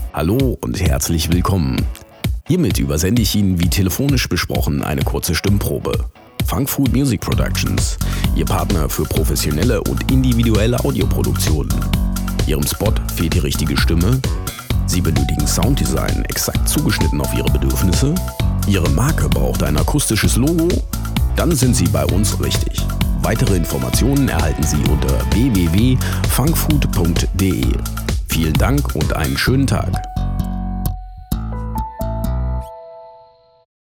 Hallo und herzlich willkommen. Hiermit übersende ich Ihnen, wie telefonisch besprochen, eine kurze Stimmprobe. Funk Food Music Productions, Ihr Partner für professionelle und individuelle Audioproduktionen. Ihrem Spot fehlt die richtige Stimme? Sie benötigen Sounddesign exakt zugeschnitten auf Ihre Bedürfnisse? Ihre Marke braucht ein akustisches Logo? Dann sind Sie bei uns richtig. Weitere Informationen erhalten Sie unter www.funkfood.de. Vielen Dank und einen schönen Tag.